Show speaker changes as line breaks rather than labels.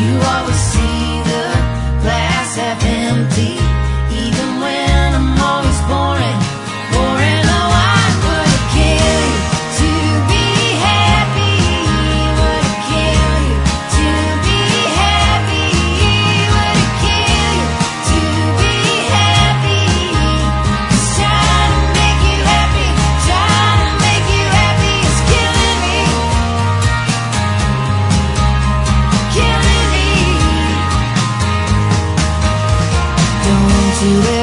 You always see the glass half empty, even when I'm always boring. Oh, I would kill you to be happy. Would kill you to be happy. Would kill you to be happy. Just trying to make you happy, trying to make you happy is killing me, killing me. Don't you